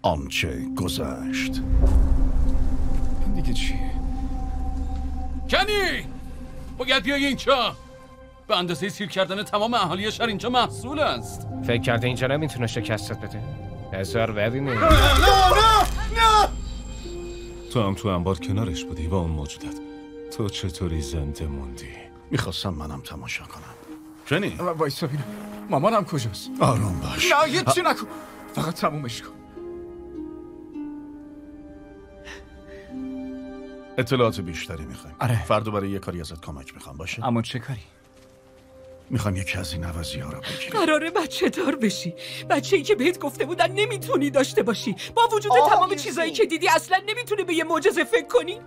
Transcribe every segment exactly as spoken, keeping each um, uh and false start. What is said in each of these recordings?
آنچه گذشت. این دیگه چیه؟ کنی! باید بیای اینجا. به اندازه سیر کردن تمام اهالی شهر اینجا محصول است. فکر کرده اینجا نمیتونه شکستت بده؟ بذار ببینیم. نه نه نه. تو هم تو انبار کنارش بودی و اون موجودت. تو چطوری زنده موندی؟ میخواستم منم تماشا کنم. کنی؟ وایسا ببینم مامانم کجاست؟ آروم باش. نه یه چی نکن، فقط تمومش کن. اطلاعات بیشتری میخوایم. آره. فردا برای یه کاری ازت کمک میخوام باشه؟ اما چه کاری؟ میخوام یکی از این عوضی ها رو بگیریم. قراره بچه دار بشی. بچه‌ای که بهت گفته بودن نمیتونی داشته باشی. با وجود تمام چیزایی که دیدی اصلا نمیتونی به یه معجزه فکر کنی.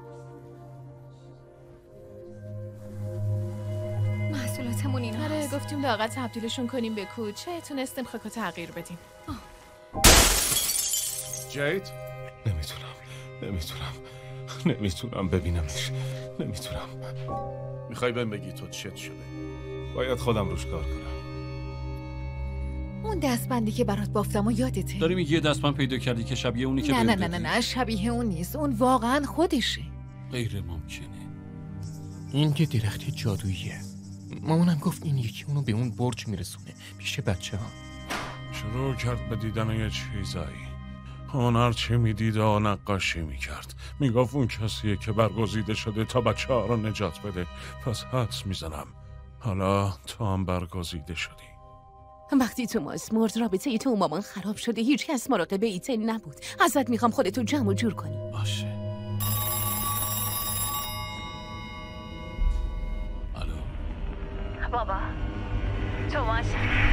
محصولاتمون اینا. آره گفتیم لااقل تبدیلشون کنیم به کوچه. تونستیم خاکو تغییر بدیم. جید؟ نمیتونم نمیتونم نمیتونم ببینمش. نمیتونم. میخوای بهم بگی تو چت شده؟ باید خودم روش کار کنم. اون دستبندی که برات بافتم و یادته؟ داری میگی یه دستبند پیدا کردی که شبیه اونی که نه نه بهم نه دادی؟ نه نه شبیه اون نیست. اون واقعا خودشه. غیر ممکنه. این یه درخت جادوییه. مامانم گفت این یکی اونو به اون برج میرسونه پیش بچه ها. شروع کرد به دیدن یه چیزایی. اون هر چی میدید و نقاشی میکرد. میگفت اون کسیه که برگزیده شده تا بچه ها رو نجات بده. پس حدس میزنم حالا تو هم برگزیده شدی. وقتی توماس مرد رابطه ای تو و مامان خراب شده. هیچ کس مراقب ایتن نبود. ازت میخوام خودتو جمع و جور کنی. باشه. الو بابا توماس.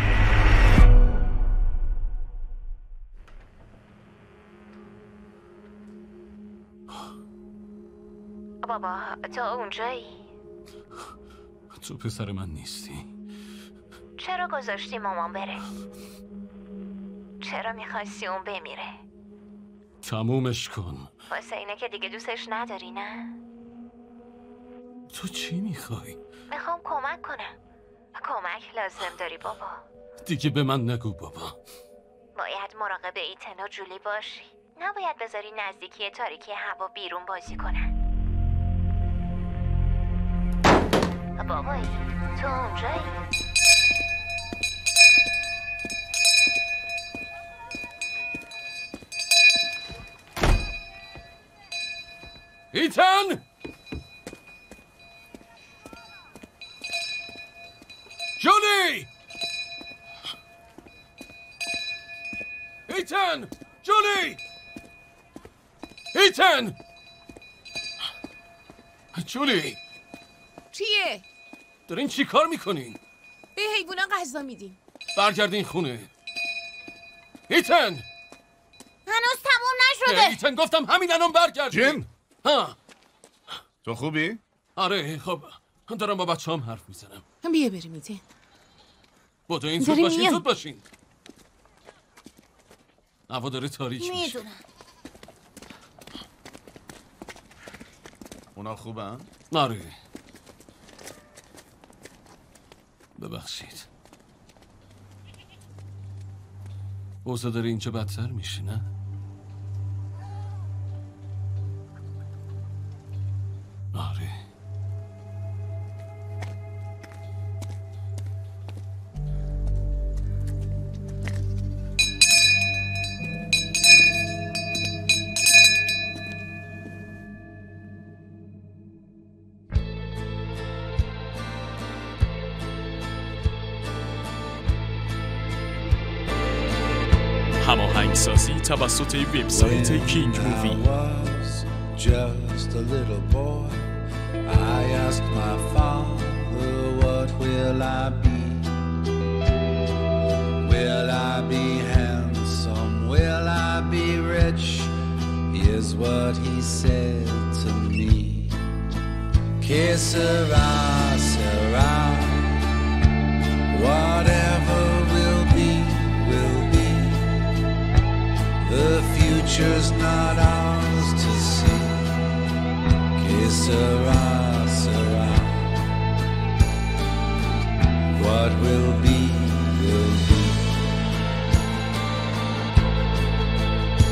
بابا تو اونجایی؟ تو پسر من نیستی. چرا گذاشتی مامان بره؟ چرا میخواستی اون بمیره؟ تمومش کن. واسه اینه که دیگه دوستش نداری نه؟ تو چی میخوای؟ میخوام کمک کنم. کمک لازم داری بابا. دیگه به من نگو بابا. باید مراقب ایتن و جولی باشی. نباید بذاری نزدیکی تاریکی هوا بیرون بازی کنن. بابایی تو اونجایی؟ ایتن! جولی! ایتن! جولی! ایتن! جولی! چیه؟ دارین چی کار میکنین؟ به حیوونا غذا میدیم. برگردین خونه. ایتن! هنوز تموم نشده. ایتن گفتم همین الان برگردین. جیم! ها تو خوبی؟ آره خب دارم با بچه هم حرف میزنم. بیا بریم ایتن. بودو این زود باشین زود باشین. هوا داره تاریک میشه. میدونم. اونا خوبن؟ آره. ببخشید. اوضاع داره اینجا بدتر میشه نه؟ آره. هماهنگسازی توسط وبسایت کینگ مووی. Just a little boy, I asked my father, what will I be? Will I be handsome? Will I be rich? Is what he said to me. Que sera, sera. Whatever will be, will be. The future's not ours to see. Que sera, sera. What will be, will be.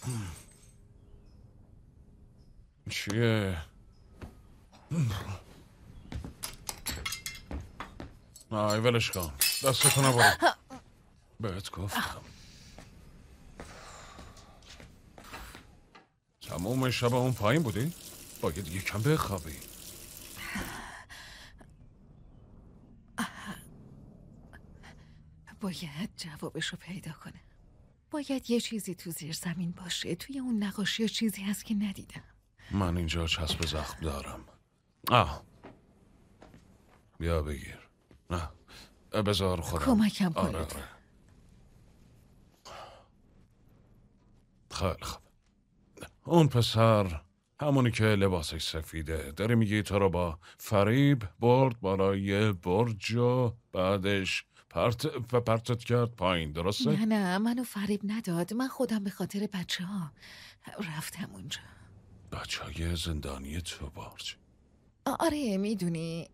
چیه؟ نه ولش کن، دستتو نبارم. بهت گفتم تمام شب اون پایین بودی؟ باید یکم بخوابی. باید جوابشو پیدا کنه. باید یه چیزی تو زیر زمین باشه. توی اون نقاشی چیزی هست که ندیدم. من اینجا چسب زخم دارم. آه بیا بگیر. نه بذار خودم کمکم کن. آره آره. خیلی خوب. اون پسر همونی که لباسش سفیده داره میگه تو رو با فریب برد بالای برج و بعدش پرت و پرتت کرد پایین، درسته؟ نه نه منو فریب نداد. من خودم به خاطر بچه ها رفتم اونجا. بچه های زندانی تو برج؟ آره میدونی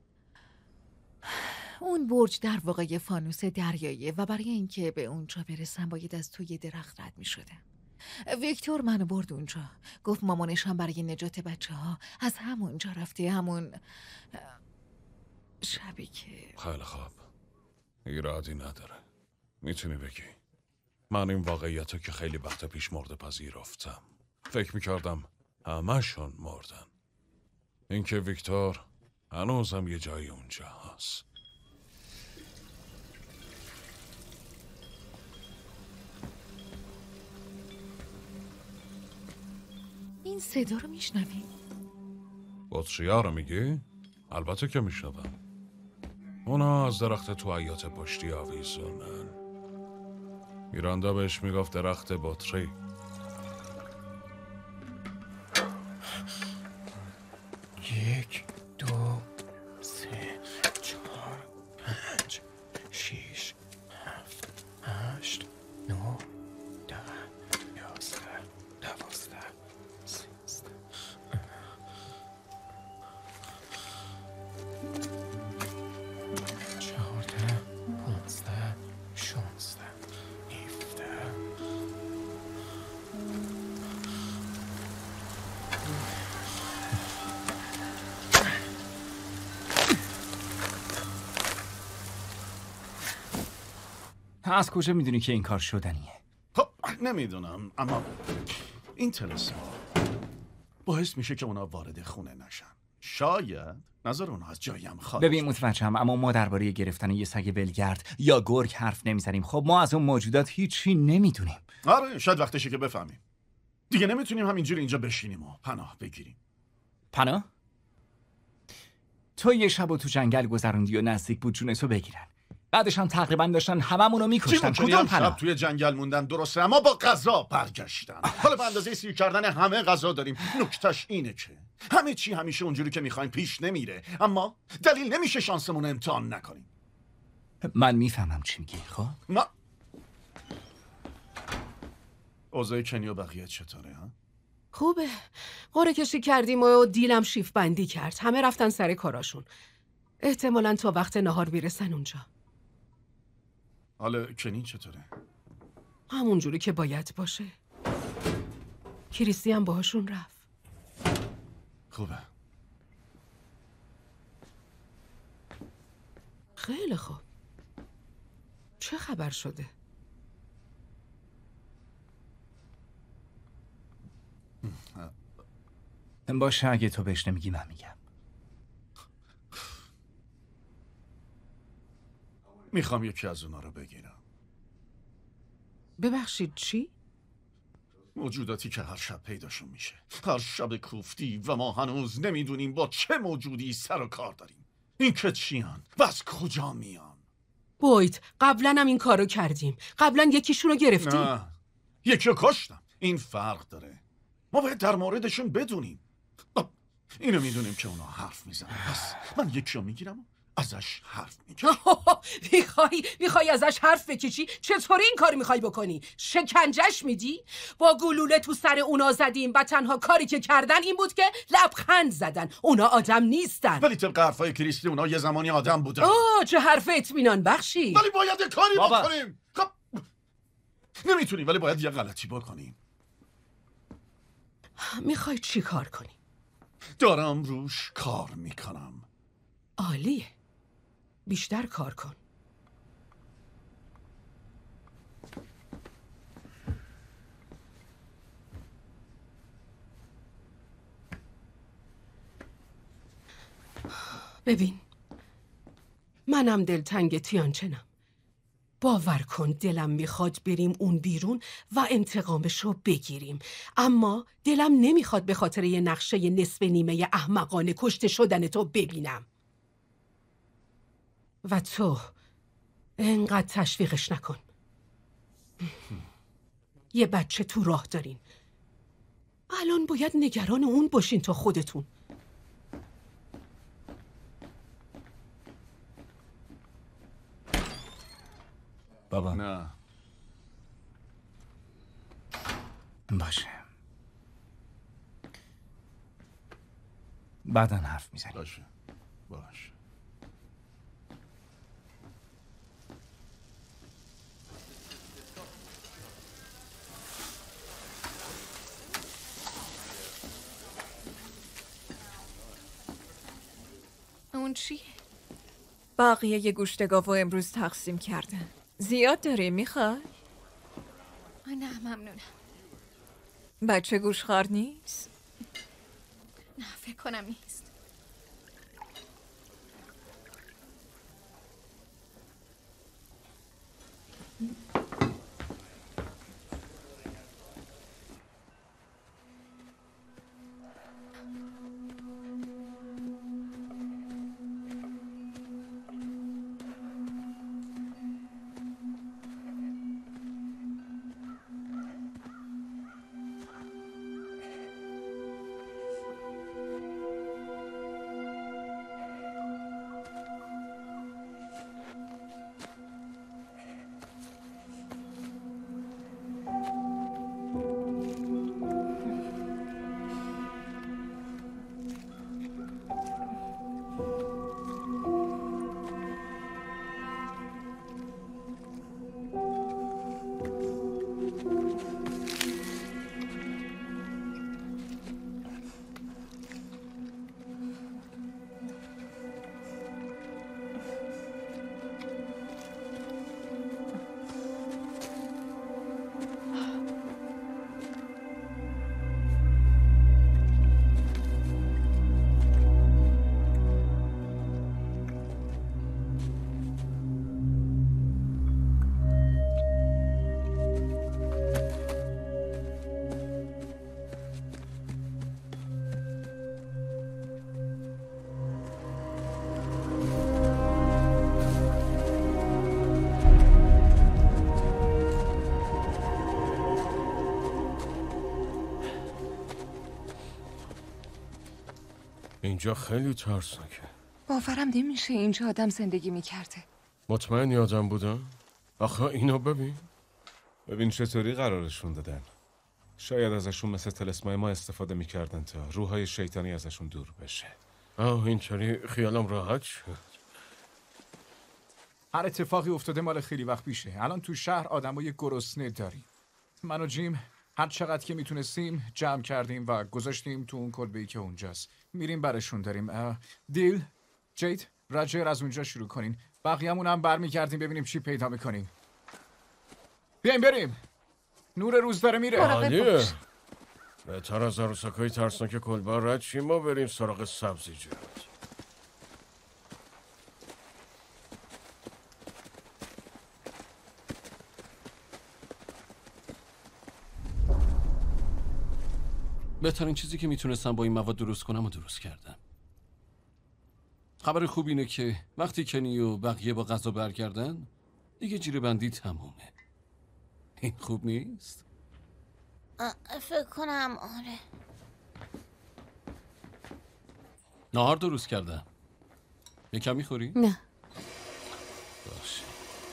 اون برج در واقع یه فانوس دریاییه و برای اینکه به اونجا برسم باید از توی درخت رد میشدم. ویکتور منو برد اونجا. گفت مامانش هم برای نجات بچه ها از همونجا رفته، همون شبی که... خیلی خوب، ایرادی نداره. میتونی بگی من این واقعیت رو که خیلی وقت پیش مرده پذیرفتم. فکر میکردم همه‌شون مردن. اینکه ویکتور هنوزم یه جایی اونجا هست. این صدا رو میشنوی؟ بطریا رو میگی؟ البته که میشنوم. اونا از درخت تو حیات پشتی آویزونن. میراندا بهش میگفت درخت بطری. یک دو سه چهار پنج شیش هفت هشت نه ده یازده دوازده سیزده چهارده پانزده شانزده هفده از کجا میدونی که این کار شدنیه؟ خب نمیدونم، اما این تلسما باعث میشه که اونا وارد خونه نشن. شاید نظر اونا از جایی هم خارج. ببین متوجهم، اما ما درباره گرفتن یه سگ ولگرد یا گرگ حرف نمیزنیم. خب ما از اون موجودات هیچی نمیدونیم. آره شاید وقتشه که بفهمیم. دیگه نمیتونیم همینجوری اینجا بشینیم و پناه بگیریم. پناه؟ تو یه شب تو جنگل گذروندی و نزدیک بود جونتو بگیرن. بعدش هم تقریبا داشتن هممونو میکشتن. کدوم پناه؟ شب توی جنگل موندن درسته، اما با غذا برگشتن. حالا به اندازه سیر کردن همه غذا داریم. نکتهش اینه که همه چی همیشه اونجوری که میخوایم پیش نمیره، اما دلیل نمیشه شانسمون امتحان نکنیم. من میفهمم چی میگی. خب ما اوضاع کنی و بقیه چطوره ها؟ خوبه. قرعه کشی کردیم و دیلم شیف بندی کرد. همه رفتن سر کاراشون. احتمالاً تا وقت نهار میرسن اونجا. حالا کنی چطوره؟ همونجوری که باید باشه. کریستی هم باهاشون رفت. خوبه. خیلی خوب. چه خبر شده؟ باشه اگه تو بهش نمیگی من میگم. میخوام یکی از اونا رو بگیرم. ببخشید چی؟ موجوداتی که هر شب پیداشون میشه. هر شب کوفتی و ما هنوز نمیدونیم با چه موجودی سر و کار داریم. این که چیان و از کجا میان؟ بوید قبلا هم این کارو کردیم. قبلا یکیشون رو گرفتیم. نه یکی رو کشتم. این فرق داره. ما باید در موردشون بدونیم. اینو میدونیم که اونا حرف میزنن. پس من یکی رو میگیرم ازش حرف میگیرم. میخوای میخوای ازش حرف بکشی؟ چطوری این کار میخوای بکنی؟ شکنجش میدی؟ با گلوله تو سر اونا زدیم و تنها کاری که کردن این بود که لبخند زدن. اونا آدم نیستن. ولی طبق حرفای کریستی اونا یه زمانی آدم بودن. آه چه حرف اطمینان بخشی. ولی باید یه کاری بابا. بکنیم. خب نمیتونیم ولی باید یه غلطی بکنیم. میخوای چی کار کنی؟ دارم روش کار میکنم. عالیه. بیشتر کار کن. ببین، منم دلتنگ تیانچنم. باور کن دلم میخواد بریم اون بیرون و انتقامشو بگیریم، اما دلم نمیخواد به خاطر یه نقشه نصف نیمه احمقانه کشته شدن تو ببینم. و تو انقدر تشویقش نکن. یه بچه تو راه دارین. الان باید نگران اون باشین تا خودتون. بابا نه. باشه. بعداً حرف میزنیم. باشه. باشه. اون چیه؟ بقیه یه گوشت گاو امروز تقسیم کردن. زیاد داری میخوای؟ نه ممنونم. بچه گوشخوار نیست؟ نه فکر کنم نیست. اینجا خیلی ترسناکه. باورم نمیشه اینجا آدم زندگی میکرده. مطمئنی آدم بودم؟ آخه اینو ببین. ببین چطوری قرارشون دادن. شاید ازشون مثل تلسمای ما استفاده میکردن تا روحای شیطانی ازشون دور بشه. آه اینطوری خیالم راحت شد. هر اتفاقی افتاده مال خیلی وقت پیشه. الان تو شهر آدمای گرسنه داریم. من و جیم هر چقدر که میتونستیم جمع کردیم و گذاشتیم تو اون کلبه‌ای که اونجاست. میریم برشون داریم. دیل، جید، راجر از اونجا شروع کنین. بقیه‌مون هم برمیگردیم ببینیم چی پیدا میکنیم. بیایم بریم. نور روز داره میره. عالیه. بهتر از عروسکای ترسناک کلبه رد شیم و بریم سراغ سبزیجات. بهترین چیزی که میتونستم با این مواد درست کنم و درست کردم. خبر خوب اینه که وقتی کنی و بقیه با غذا برگردن دیگه جیره بندی تمومه. این خوب نیست؟ فکر کنم آره. نهار درست کردم. یکم میخوری؟ نه. باشه.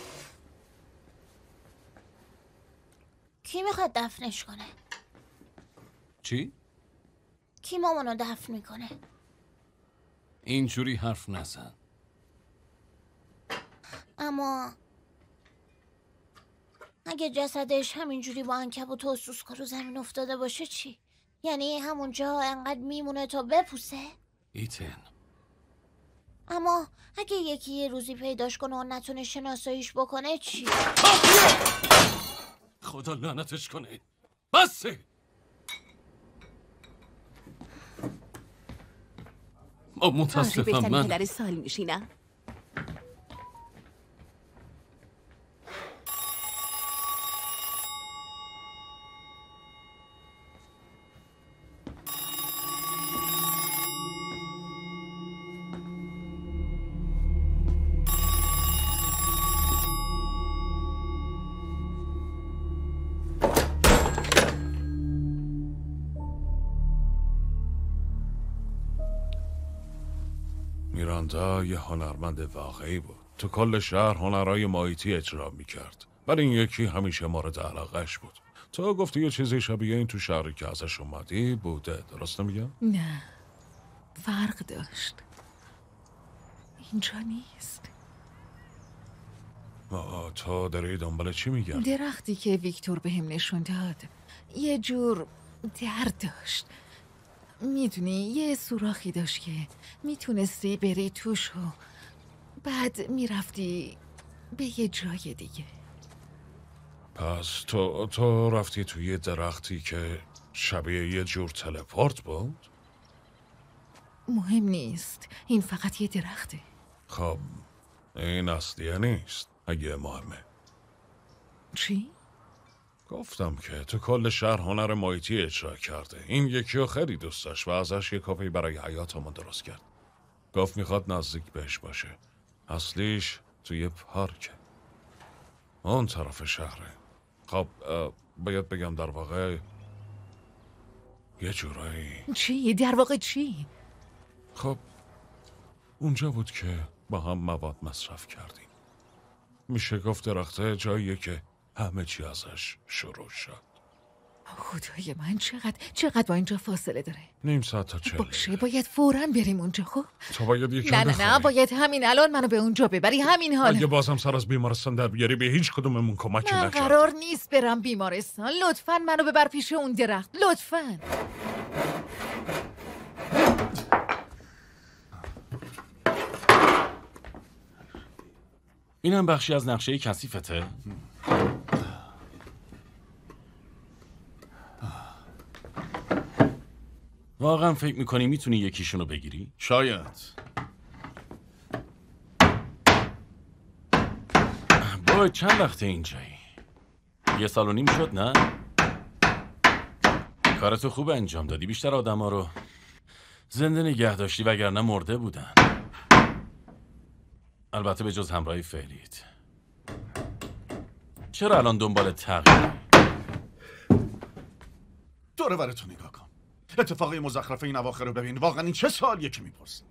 کی میخواد دفنش کنه؟ چی؟ کی مامانو دفن میکنه؟ اینجوری حرف نزن. اما اگه جسدش همینجوری با عنکبوت و سوسکا رو زمین افتاده باشه چی؟ یعنی همونجا انقدر میمونه تا بپوسه؟ ایتن، اما اگه یکی یه روزی پیداش کنه و نتونه شناساییش بکنه چی؟ خدا لعنتش کنه. بسه. متاسفم من پدر سال میشینم. میراندا یه هنرمند واقعی بود. تو کل شهر هنرهای مایتی اجرا میکرد، ولی این یکی همیشه مورد علاقهش بود. تو گفتی یه چیزی شبیه این تو شهری که ازش اومدی بوده، درست نمیگم؟ نه، فرق داشت. اینجا نیست. آه، تو داری دنبال چی میگردی؟ درختی که ویکتور بهم نشون داد یه جور درد داشت. میدونی یه سوراخی داشت که میتونستی بری توش و بعد میرفتی به یه جای دیگه. پس تو تو رفتی توی یه درختی که شبیه یه جور تلپورت بود؟ مهم نیست، این فقط یه درخته. خب این اصلیه نیست اگه مهمه. چی؟ گفتم که تو کل شهر هنر مایتی اجرا کرده. این یکی رو خیلی دوست داشت و ازش یه کافی برای حیاتمون درست کرد. گفت میخواد نزدیک بهش باشه. اصلیش توی پارکه، اون طرف شهره. خب باید بگم در واقع یه جورایی. چی؟ در واقع چی؟ خب اونجا بود که با هم مواد مصرف کردیم. میشه گفت درخته جاییه که همه چی ازش شروع شد. خدای من، چقدر چقدر با اینجا فاصله داره؟ نیم ساعت تا چهل. باشه، باید فوراً بریم اونجا. خب تو باید یکم نه نه بخوری. نه باید همین الان منو به اونجا ببری، همین حال. اگه بازم سر از بیمارستان در بیاری به هیچ کدوممون کمکی من نکرد. قرار نیست برم بیمارستان. لطفاً منو ببر پیش اون درخت، لطفاً. اینم بخشی از نقشه کثیفته؟ واقعا فکر میکنی میتونی یکیشونو بگیری؟ شاید. باید چند وقته اینجایی؟ یه سال و نیم شد نه؟ کارتو خوب انجام دادی. بیشتر آدم ها رو زنده نگه داشتی وگرنه مرده بودن. البته به جز همراهی فعلیت. چرا الان دنبال تغییری؟ دوره ورتو نگاه کن. اتفاقی مزخرف این اواخر رو ببین. واقعا این چه سالیه که میپرسن؟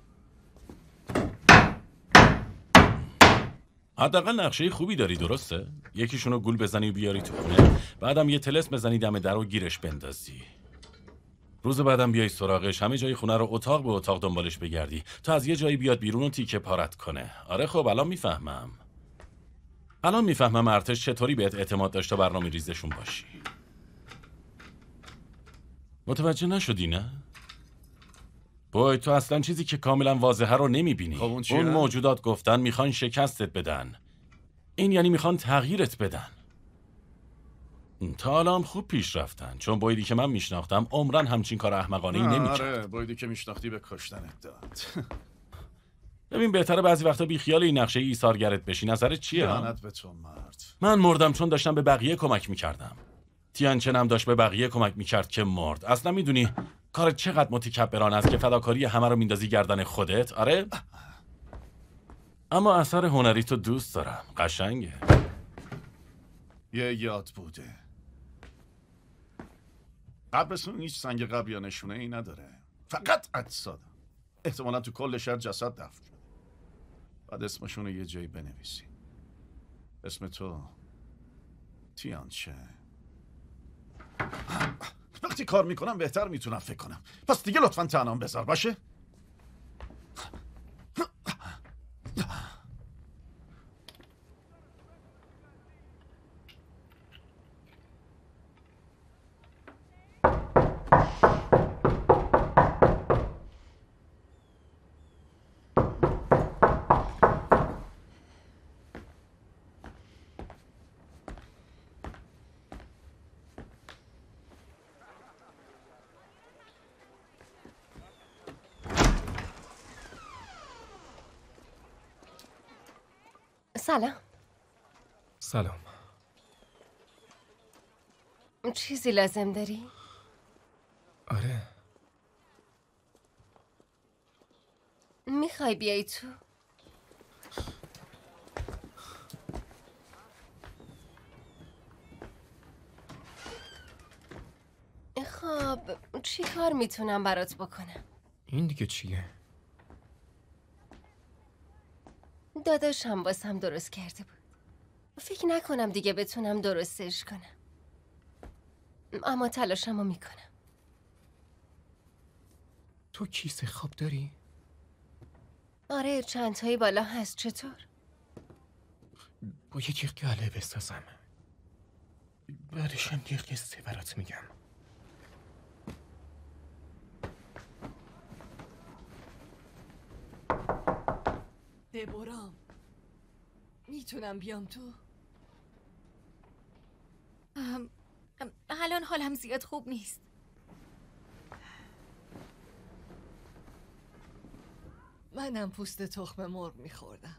حداقل نقشه خوبی داری، درسته؟ یکیشونو گول بزنی و بیاری تو خونه، بعدم یه طلسم بزنی دم در و گیرش بندازی. روز بعدم بیای سراغش، همه جای خونه رو اتاق به اتاق دنبالش بگردی تا از یه جایی بیاد بیرون و تیکه پارت کنه. آره خب الان میفهمم. الان میفهمم ارتش چطوری بهت اعتماد داشت تا برنامه ریزشون باشی. متوجه نشدی نه؟ بای تو اصلا چیزی که کاملا واضحه رو نمیبینی. خب اون چیه؟ اون موجودات گفتن میخوان شکستت بدن. این یعنی میخوان تغییرت بدن. تا حالا هم خوب پیش رفتن، چون بایدی که من میشناختم عمرن همچین کار احمقانه ای نمیکرد. آره بایدی که میشناختی به کشتنت داد. ببین بهتره بعضی وقتا بی خیال این نقشه ایثارگرت بشی. نظرت چیه؟ لعنت به تو مرد. من مردم چون داشتم به بقیه کمک میکردم. تیانچن هم داشت به بقیه کمک میکرد که مرد. اصلا میدونی کارت چقدر متکبرانه است که فداکاری همه رو میندازی گردن خودت؟ آره؟ اما اثر هنری تو دوست دارم. قشنگه. یه یاد بوده. قبرستون هیچ سنگ قبر یا نشونه ای نداره، فقط اجساد. احتمالا تو کل شهر جسد دفن شده. بعد اسمشون رو یه جایی بنویسی. اسم تو تیانچه. وقتی کار میکنم بهتر میتونم فکر کنم. پس دیگه لطفاً تنهام بذار باشه. سلام. سلام. چیزی لازم داری؟ آره. میخوای بیای تو؟ خب چی کار میتونم برات بکنم؟ این دیگه چیه؟ داداشم واسم درست کرده بود. فکر نکنم دیگه بتونم درستش کنم، اما تلاشمو میکنم. تو کیسه خواب داری؟ آره چند تایی بالا هست. چطور؟ با یکی قله بسازم، بعدشم یه قصه برات میگم. دبورام میتونم بیام تو؟ ام، ام، الان حالم زیاد خوب نیست. منم پوست تخم مرغ میخوردم.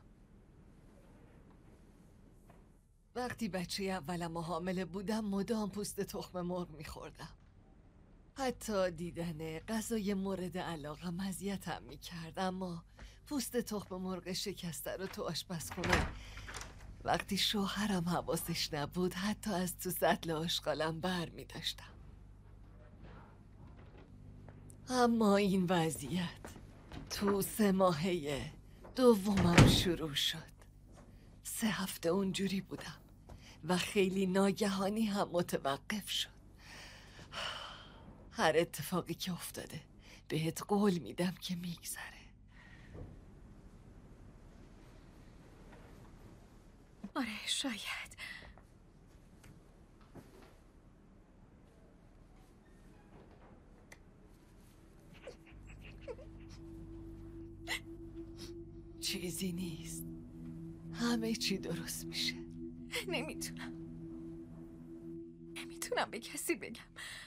وقتی بچه اولم و حامله بودم مدام پوست تخم مرغ میخوردم. حتی دیدن غذای مورد علاقم اذیتم میکرد، اما پوست تخم مرغ شکسته رو تو آشپزخونه وقتی شوهرم حواسش نبود حتی از تو سطل آشغالم بر می داشتم. اما این وضعیت تو سه ماهه دومم شروع شد. سه هفته اونجوری بودم و خیلی ناگهانی هم متوقف شد. هر اتفاقی که افتاده بهت قول میدم که میگذره. آره شاید. چیزی نیست، همه چی درست میشه. نمیتونم نمیتونم به کسی بگم.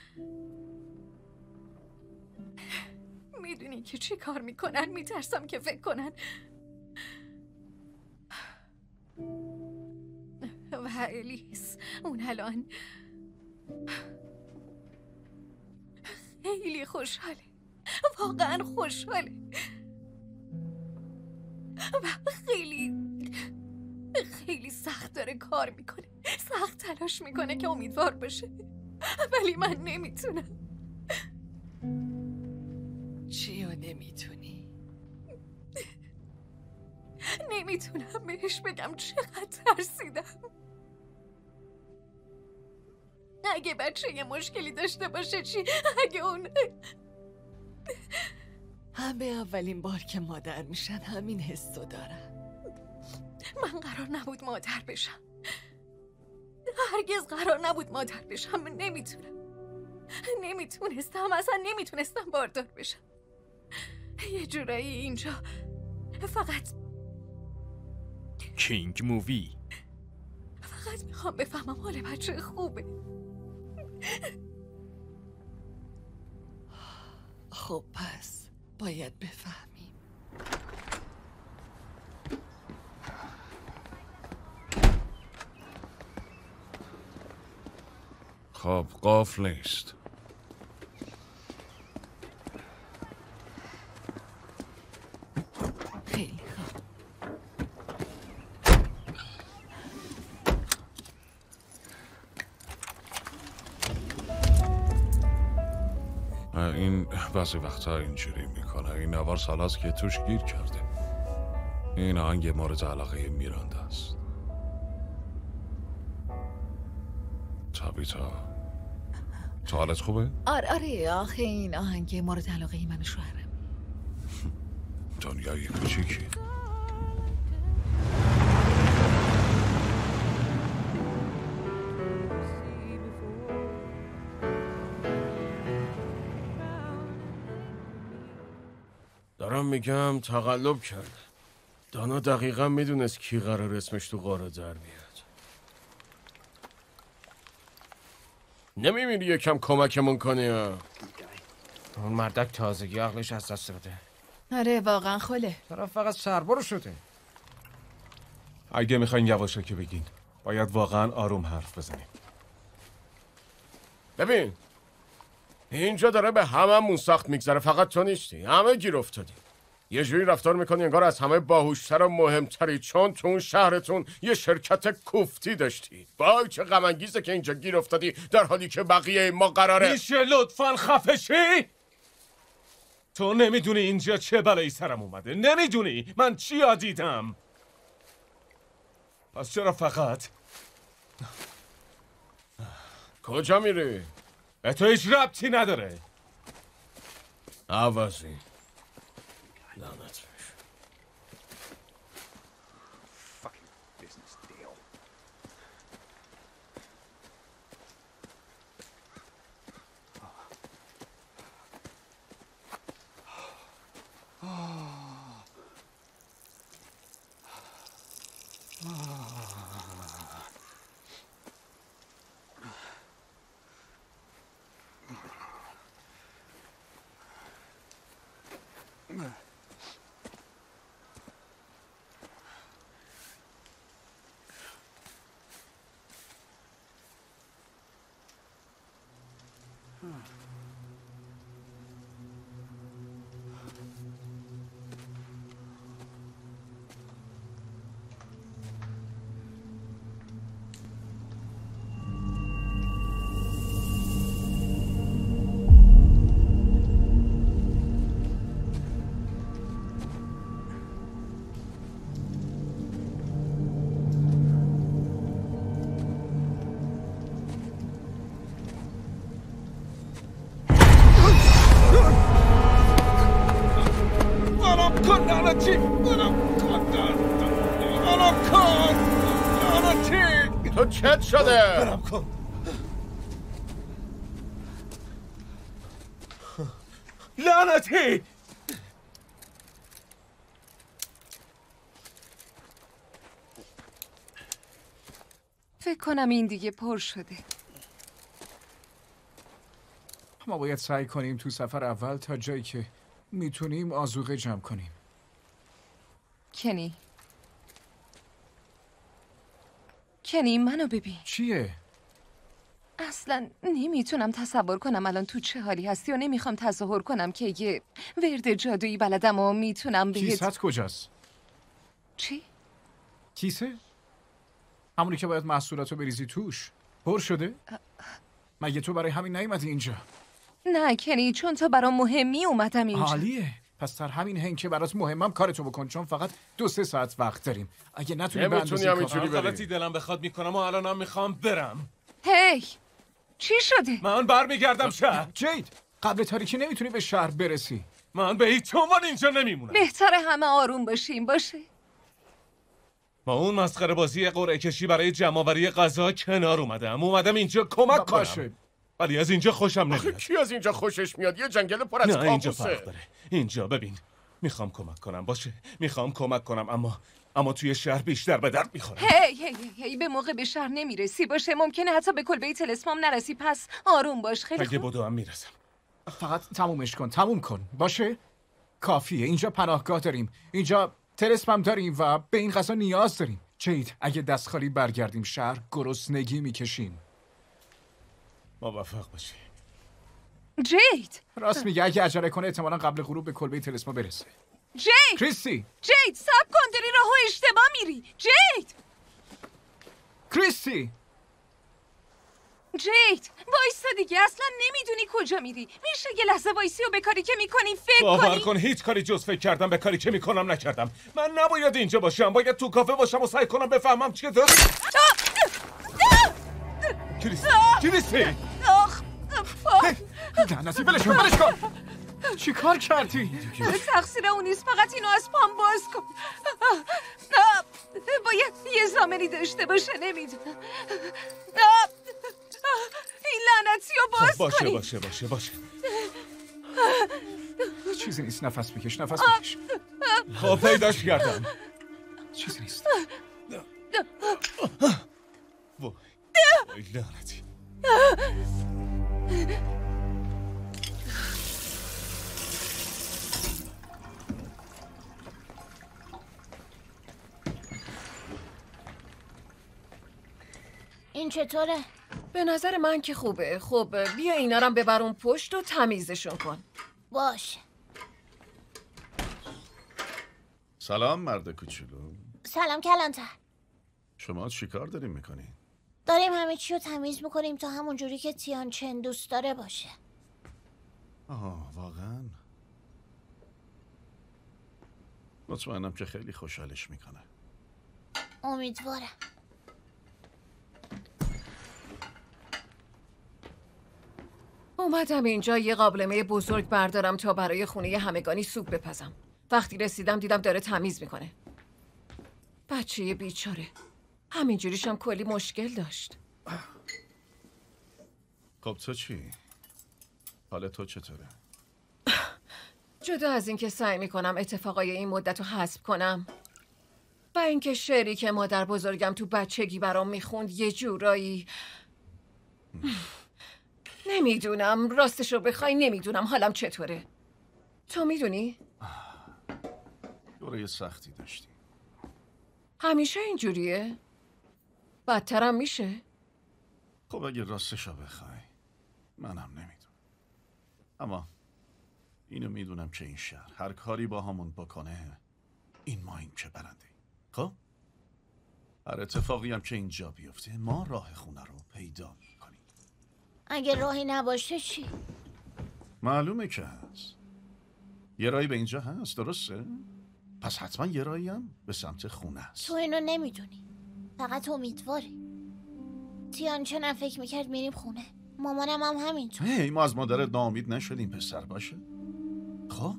میدونی که چی کار میکنن؟ میترسم که فکر کنن. و الیس اون الان خیلی خوشحاله، واقعا خوشحاله و خیلی خیلی سخت داره کار میکنه، سخت تلاش میکنه که امیدوار باشه، ولی من نمیتونم. چیو نمیتونی؟ نمیتونم بهش بگم چقدر ترسیدم. اگه بچه یه مشکلی داشته باشه چی؟ اگه اون همه اولین بار که مادر میشن همین حسو دارن. من قرار نبود مادر بشم، هرگز قرار نبود مادر بشم. نمیتونم نمیتونستم اصلا نمیتونستم باردار بشم. یه جورایی اینجا فقط کینگ مووی. فقط میخوام بفهمم حال بچه خوبه. خب پس باید بفهمیم. خب قفل نیست. خیلی خوب. این بعضی وقتا اینجوری میکنه. این نوار سالاست که توش گیر کرده. این آهنگ مورد علاقه میرانده است. تابیتا تو حالت خوبه؟ آره آره آخه این آهنگ مورد علاقه من و شوهرم. دنیای کوچیکی. دارم میگم تقلب کرد. دانا دقیقا میدونست کی قرار اسمش تو قاره در بیاد. نمیمیری یکم کمکمون کنی؟ اون مردک تازگی عقلش از دست داده. آره واقعا خله. طرف فقط سربرو شده. اگه میخواین یواشکی بگین باید واقعا آروم حرف بزنیم. ببین اینجا داره به هممون سخت میگذره، فقط تو نیستی، همه گیر افتادی. یه جوری رفتار میکنی انگار از همه باهوشتر و مهمتری، چون تو اون شهرتون یه شرکت کوفتی داشتی. وای چه غم انگیزه که اینجا گیر افتادی در حالی که بقیه ما قراره. میشه لطفاً خفه شی؟ تو نمیدونی اینجا چه بلایی سرم اومده، نمیدونی من چی دیدم. پس چرا فقط کجا میری؟ به تو هیچ ربطی نداره. عوضی لعنت تو چت شده؟ برم کن. لعنتی! فکر کنم این دیگه پر شده. ما باید سعی کنیم تو سفر اول تا جایی که میتونیم آذوقه جمع کنیم. کنی کنی منو ببین. چیه؟ اصلا نمیتونم تصور کنم الان تو چه حالی هستی و نمیخوام تظاهر کنم که یه ورد جادویی بلدم و میتونم بهت. کیست کجاست؟ چی؟ کیسه؟ همونی که باید محصولاتو بریزی توش. پر شده؟ مگه تو برای همین نیومدی اینجا؟ نه کنی، چون تو برام مهمی اومدم اینجا. عالیه. پس در همین حین که برات مهمم کارتو بکن، چون فقط دو سه ساعت وقت داریم. اگه نتونی به اندازه کار غلطی دلم بخواد میکنم و الانم میخوام برم. هی چی شده؟ من برمیگردم شهر. جید قبل تاریکی نمیتونی به شهر برسی. من به هیچ عنوان اینجا نمیمونم. بهتره همه آروم باشیم. باشه ما اون مسخره بازی قرعه کشی برای جمع‌آوری غذا کنار اومدم. اومدم اینجا کمک کنم. باشه. ولی از اینجا خوشم نمیاد. کی از اینجا خوشش میاد؟ یه جنگل پر از کابوسه. اینجا فرق داره. اینجا ببین، میخوام کمک کنم. باشه میخوام کمک کنم، اما اما توی شهر بیشتر به درد میخورم. هی هی هی به موقع به شهر نمیرسی. باشه ممکنه حتی به کلبه طلسمم نرسی، پس آروم باش. خیلی اگه خوب. بدو هم میرسم. فقط تمومش کن. تموم کن. باشه؟ کافیه. اینجا پناهگاه داریم. اینجا طلسمم داریم و به این غذا نیاز داریم. جید اگه دست خالی برگردیم شهر گرسنگی میکشیم. موفق باشی. جید راست میگه، اگه عجله کنه احتمالاً قبل غروب به کلبه طلسما برسه. جید کریستی جید صبر کن، داری راهو اشتباه میری. جید کریستی جید وایسا دیگه، اصلا نمیدونی کجا میری. میشه یه لحظه وایسی و به کاری که میکنی فکر باور کنی؟ کن هیچ کاری جز فکر کردم به کاری که میکنم نکردم. من نباید اینجا باشم، باید تو کافه باشم و سعی کنم بفهمم چه داری. کریستی کریستی آخ لعنتی، ولش کن ولش کن. چی کار کردی؟ تقصیر اون نیست، فقط اینو از پام باز کن. باید یه زامنی داشته باشه، نمیدونم. این لعنتی رو باز باشه کنی. باشه باشه باشه چیزی نیست، نفس بکش نفس بکش. خب پیداش کردم. چیزی نیست. وای وای لعنتی. این چطوره؟ به نظر من که خوبه. خب بیا اینا رو ببر اون پشت و تمیزشون کن. باشه. سلام مرد کوچولو. سلام کلانتر. شما چیکار داریم میکنین؟ داریم همه چی رو تمیز میکنیم تا همون جوری که تیان چن دوست داره باشه. آه واقعا؟ مطمئنم که خیلی خوشحالش میکنه. امیدوارم. اومدم اینجا یه قابلمه بزرگ بردارم تا برای خونه همگانی سوپ بپزم. وقتی رسیدم دیدم داره تمیز میکنه. بچه بیچاره. همینجوریش هم کلی مشکل داشت. خب تو چی؟ حال تو چطوره؟ جدا از اینکه سعی میکنم اتفاقای این مدت رو حذف کنم و اینکه شعری که مادر بزرگم تو بچگی برام میخوند یه جورایی نمیدونم، راستش رو بخوای نمیدونم حالم چطوره. تو میدونی؟ دوره سختی داشتی. همیشه اینجوریه؟ بدترم میشه؟ خب اگه راستش رو بخوای منم نمیدونم، اما اینو میدونم که این شهر هر کاری با همون بکنه این ما این که برنده. خب هر اتفاقی هم که اینجا بیفته ما راه خونه رو پیدا میکنیم. اگه راهی نباشه چی؟ معلومه که هست. یه راهی به اینجا هست، درسته؟ پس حتما یه راهی هم به سمت خونه هست. تو اینو نمیدونی، فقط امیدواری. تیان چنم فکر میکرد میریم خونه. مامانم هم همینطور. هی ما از مادرت ناامید نشدیم پسر باشه. خب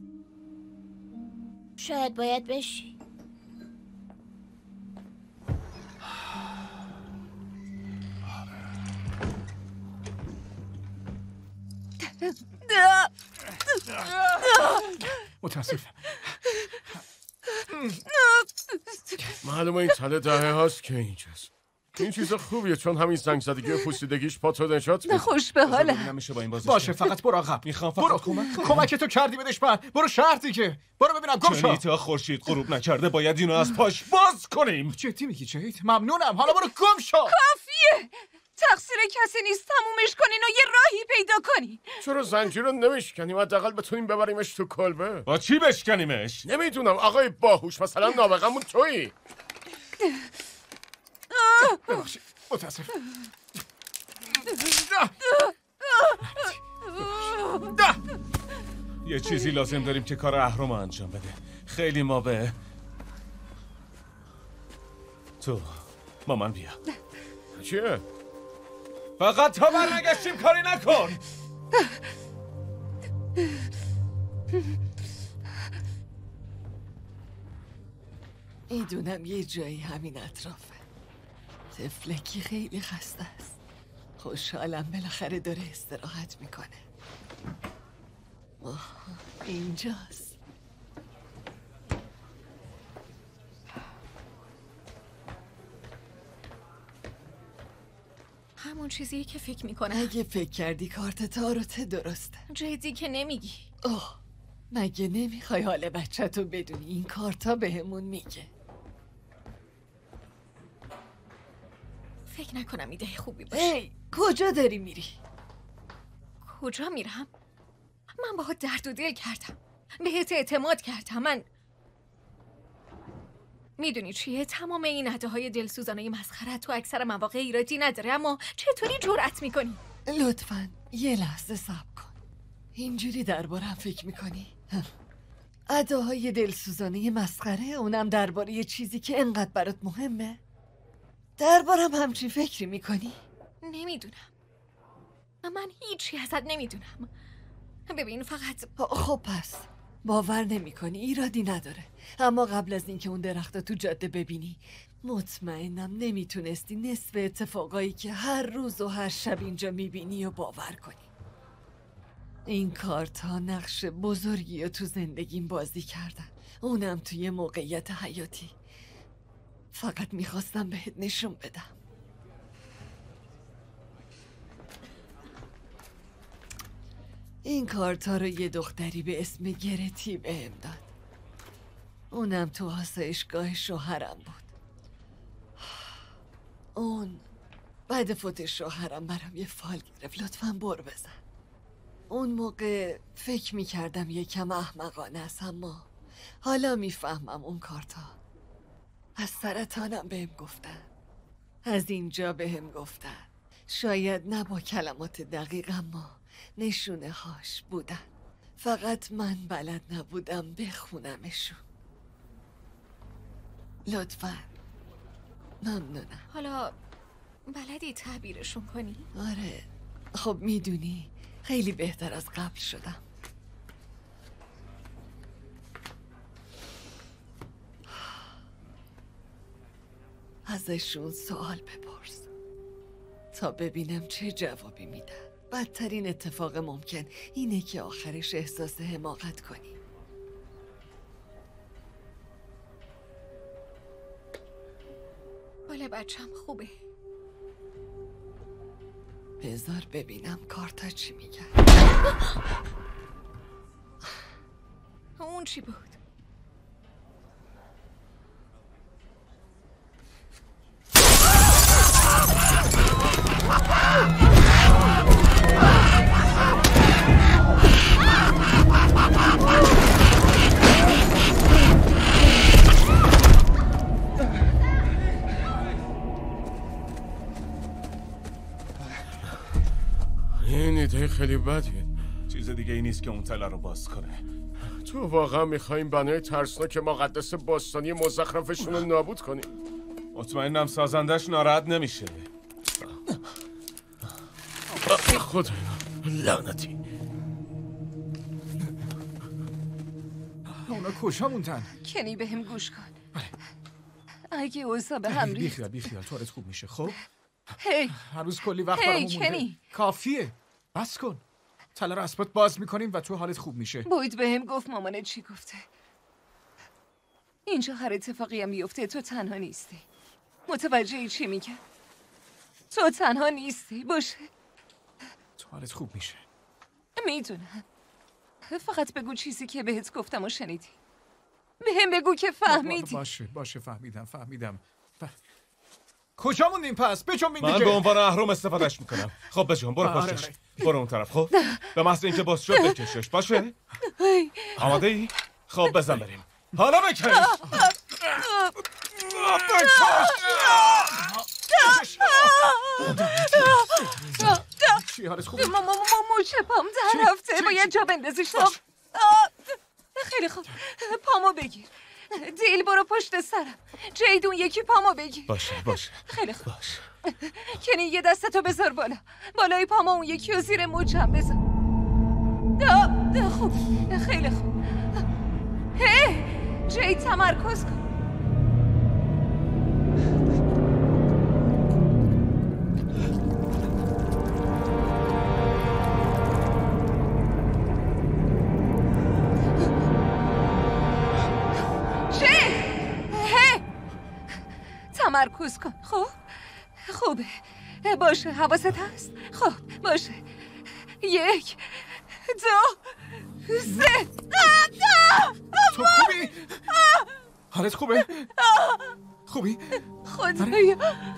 شاید باید بشی. متاسفم. معلومه این تله دهه هاست که اینجاست. این چیز خوبیه چون همین زنگ زدگی و پوسیدگیش پا تو نجات میده. خوش به حالم. میشه با این بازی باشه فقط برو عقب. میخوام برو فقط کمک کنم. کمک تو کردی بدش من. برو شهر دیگه. برو ببینم گم شو. تا خورشید غروب نکرده باید اینو از پاش باز کنیم. جدی میگی جهید؟ ممنونم. حالا برو گم شو. کافیه. تقصیر کسی نیست، تمومش کنین و یه راهی پیدا کنین. چرا زنجیر رو نمیشکنیم؟ حداقل بتونیم ببریمش تو کلبه. با چی بشکنیمش؟ نمیدونم آقای باهوش، مثلا نابغمون تویی. ببخشید متاسفم. یه چیزی لازم داریم که کار اهرم انجام بده. خیلی ما به تو مامان بیا. چیه؟ فقط تا برنگشتیم کاری نکن. میدونم یه جایی همین اطرافه. طفلکی خیلی خسته است. خوشحالم بالاخره داره استراحت میکنه. آه، اینجاست. همون چیزیه که فکر میکنم. اگه فکر کردی کارت تاروت درسته. جدی که نمیگی. اوه، مگه نمیخوای حال بچه تو بدونی؟ این کارتا بهمون میگه. فکر نکنم ایده خوبی باشه. ای، کجا داری میری؟ کجا میرم؟ من باهات درد و دل کردم، بهت اعتماد کردم. من میدونی چیه؟ تمام این اداهای دلسوزانه مسخره تو اکثر مواقع ایرادی نداره، اما چطوری جرأت میکنی؟ لطفاً یه لحظه صبر کن. اینجوری دربارم فکر میکنی؟ اداهای دلسوزانه مسخره، اونم درباره یه چیزی که انقدر برات مهمه؟ دربارم همچین فکری میکنی؟ نمیدونم. من هیچی ازت نمیدونم. ببین فقط خب پس باور نمی کنی، ایرادی نداره. اما قبل از اینکه اون درخت تو جاده ببینی مطمئنم نمیتونستی نصف اتفاقایی که هر روز و هر شب اینجا میبینی و باور کنی. این کارت ها نقش بزرگی رو تو زندگیم بازی کردن، اونم توی موقعیت حیاتی. فقط میخواستم بهت نشون بدم. این کارتا رو یه دختری به اسم گرتی بهم داد. اونم تو آسایشگاه شوهرم بود. اون بعد فوت شوهرم برام یه فال گرفت. لطفاً بر بزن. اون موقع فکر میکردم یکم احمقانه است، اما حالا میفهمم اون کارتا. از سرطانم بهم گفتن، از اینجا بهم گفتن. شاید نه با کلمات دقیق، اما نشونه هاش بودن. فقط من بلد نبودم بخونمشون. لطفاً. ممنونم. حالا بلدی تعبیرشون کنی؟ آره، خب میدونی خیلی بهتر از قبل شدم. ازشون سوال بپرس تا ببینم چه جوابی میدن. بدترین اتفاق ممکن اینه که آخرش احساس حماقت کنی. حال بچم خوبه. بذار ببینم کارتا چی میگن. اون چی بود؟ این ایده خیلی بدیه. چیز دیگه ای نیست که اون تله رو باز کنه. تو واقعا میخوای این بنای ترسناک مقدس باستانی مزخرفشون رو نابود کنی؟ مطمئنم سازندش ناراحت نمیشه. خدا لعنتی. اونا کجا موندن؟ کنی به هم گوش کن. اگه اوضاع به هم ریخت. بیخیال بیخیال طورت خوب میشه. خب هی هنوز کلی وقت هی برامون مونده. کنی. کافیه. بس کن. تله رو اسبات باز میکنیم و تو حالت خوب میشه. بوید به هم گفت مامانه چی گفته. اینجا هر اتفاقی هم بیفته تو تنها نیستی. متوجهی چی میگه؟ تو تنها نیستی. باشه تو حالت خوب میشه. میدونم. فقط بگو چیزی که بهت گفتم و شنیدی. به هم بگو که فهمیدی. باشه باشه فهمیدم فهمیدم. ف... کجا موندیم پس؟ بجنبین دیگه. من به عنوان اهرم استفادهش میکنم. خب بجنب برو آره، پشتش. آره. برو اون طرف. خب به محض اینکه باز شد بکشش. باشه آماده ای؟ خب بزن بریم. حالا بکش. چی حالت خوبه؟ ما ما ما موچه پام در رفته. باید جا بندازیش. خیلی خوب پامو بگیر. دیل برو پشت سرم. جیدون یکی پامو بگیر. باشه باشه خیلی خوب. باشه. کنی یه دستتو بذار بالا. بالای پاما اون یکی رو زیر موچم بذار. خوب خیلی خوب. هی جید تمرکز کن. تمرکز کن. خب خوبه. باشه حواست هست. خب باشه. یک دو سه. تو خوبی؟ حالت خوبه؟ خوبی؟ خدایا.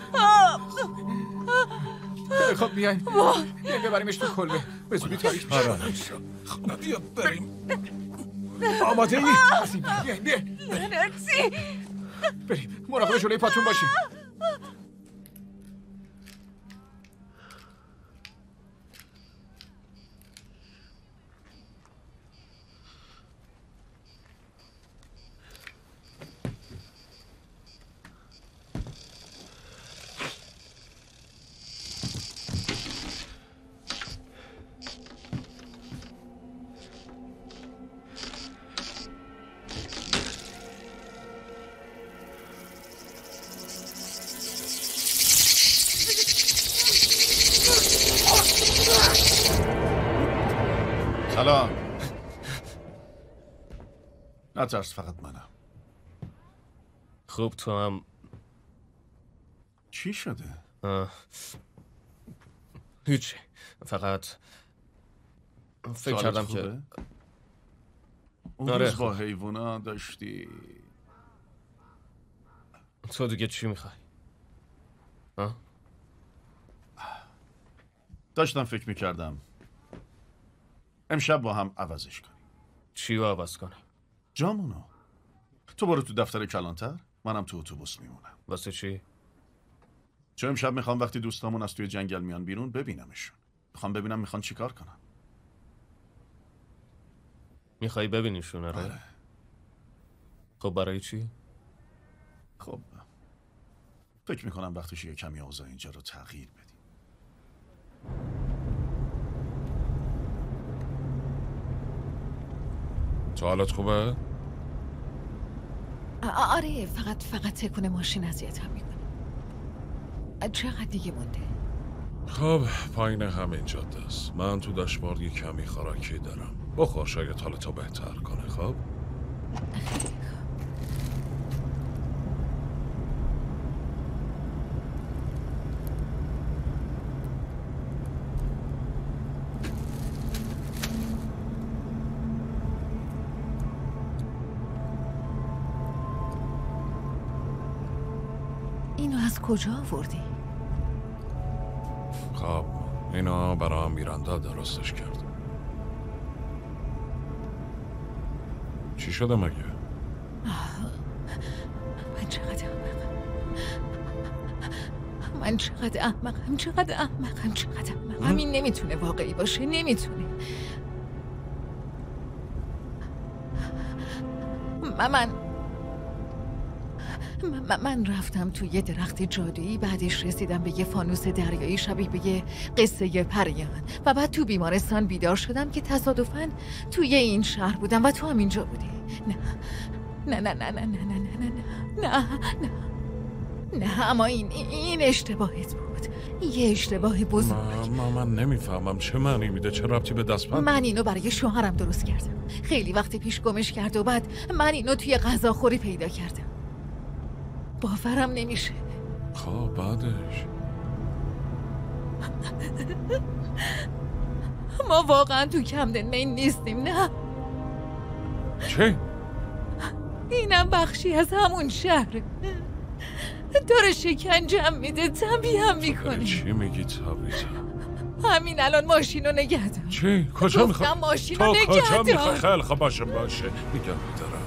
خب بیاین بیاین ببریمش تو کلبه. به زودی تاریک میشه. خب بیا بریم. آماده ای؟ بیاین بیاین نرسی. بریم. مراقب جلوی پاتون باشیم. سلام. نترس فقط منم. خوب تو هم چی شده؟ آه. هیچی فقط فکر کردم خوبه؟ که اون آره روز با خوب. حیوونا داشتی. تو دیگه چی میخوای؟ داشتم فکر میکردم امشب با هم عوضش کنیم. چی رو عوض کنیم؟ جامونو. تو برو تو دفتر کلانتر، منم تو اتوبوس میمونم. واسه چی؟ چون امشب میخوام وقتی دوستامون از توی جنگل میان بیرون ببینمشون. میخوام ببینم میخوان چیکار کنن. میخوای ببینیشون؟ آره. آره. خب برای چی؟ خب فکر میکنم وقتش یه کمی اوضاع اینجا رو تغییر بدیم. تو حالت خوبه؟ آره فقط فقط تکون ماشین اذیتم میکنه. چقدر دیگه مونده؟ خب پایین همین جاده است. من تو داشبورد یه کمی خوراکی دارم. بخور شاید حالتو بهتر کنه. خب اینو از کجا آوردی؟ خب اینا برای میرندا درستش کرد. چی شده مگه؟ من چقدر احمقم. من چقدر احمقم چقدر احمقم چقدر احمقم. این نمیتونه واقعی باشه. نمیتونه. من من من رفتم توی یه درخت جادویی، بعدش رسیدم به یه فانوس دریایی شبیه به یه قصه پریان و بعد تو بیمارستان بیدار شدم که تصادفاً توی این شهر بودم و تو هم اینجا بودی. نه نه نه نه نه نه نه نه نه نه نه نه اما این این اشتباهت بود. یه اشتباه بزرگ. من, من نمیفهمم چه معنی میده. چه ربطی به دستبند؟ من اینو برای شوهرم درست کردم. خیلی وقت پیش گمش کرد و بعد من اینو توی غذاخوری پیدا کردم. باورم نمیشه. خب بعدش ما واقعا تو کمدن مین نیستیم. نه چه؟ اینم بخشی از همون شهر. داره شکنجم میده، تنبیهم میکنه. چی میگی تابیتا؟ همین الان ماشین رو نگه دار. چی؟ کجا میخوای؟ گفتم ماشین رو نگه کجا دار. میخوای؟ خیلی خب باشه باشه میگم میدارم.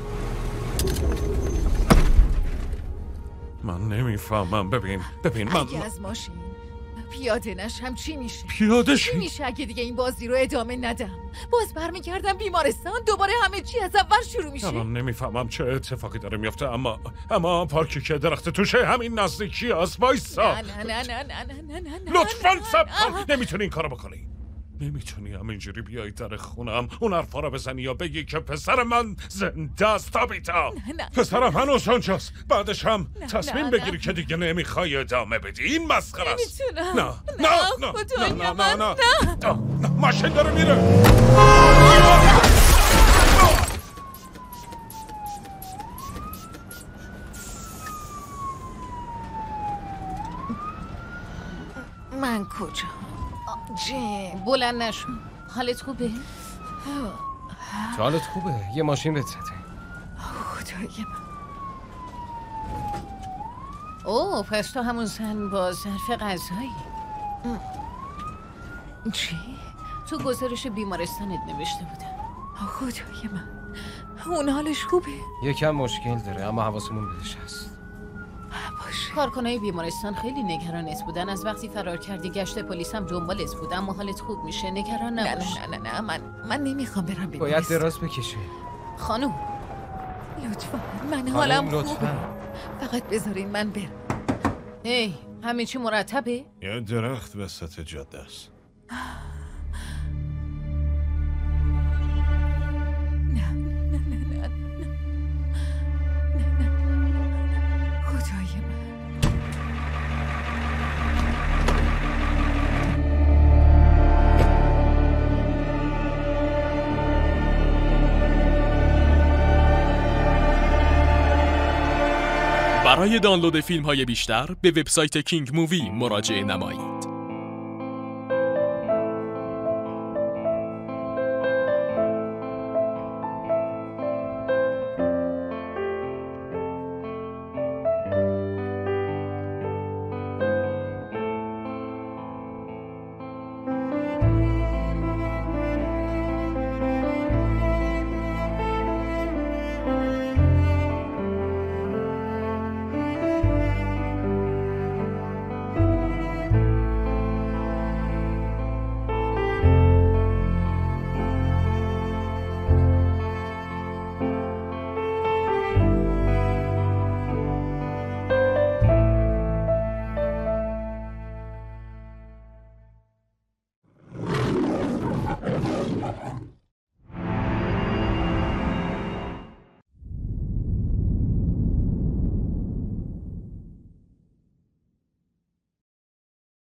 من نمیفهمم. ببین ببین من اگه از ماشین پیاده نشم چی میشه؟ پیاده شی؟ چی میشه اگه دیگه این بازی رو ادامه ندم؟ باز برمیگردم بیمارستان، دوباره همه چی از اول شروع میشه. الان نمیفهمم چه اتفاقی داره میفته. اما اما پارکی که درخت توشه همین نزدیکی است. وایسا. نه نه نه نه نه نه نه نه لطفاً صبر کن. نمیتونی این کارو بکنی. نمیتونی همینجوری بیایی در خونم اون حرفا رو بزنی یا بگی که پسر من زنده است. تابیتا پسرم هنوز اونجاست. بعدش هم تصمیم بگیری که دیگه نمیخوای ادامه بدی. این مسخره است. نمیتونم. نه نه نه نه نه نه نه نه ماشین داره میره. من کجا؟ جه بلند نشو. حالت خوبه؟ حالت خوبه؟ یه ماشین بهت زده. خدای من. اوه پس تو همون زن با ظرف غذایی. چی؟ تو گزارش بیمارستانت نوشته بودم. خدای من. اون حالش خوبه؟ یکم مشکل داره اما حواسمون بهش هست. باشه. کارکنای بیمارستان خیلی نگرانت بودن. از وقتی فرار کردی گشت پلیس هم دنبالت بود. اما حالت خوب میشه. نگران نباش. نه نه نه نه من من نمیخوام برم بیمارستان. باید دراز بکشه. خانم لطفا من حالم خوبه. فقط بذارین من برم. هی همه چی مرتبه؟ یه درخت وسط جاده است. نه نه نه نه نه نه خدای من. برای دانلود فیلم های بیشتر به وبسایت کینگ مووی مراجعه نمایید.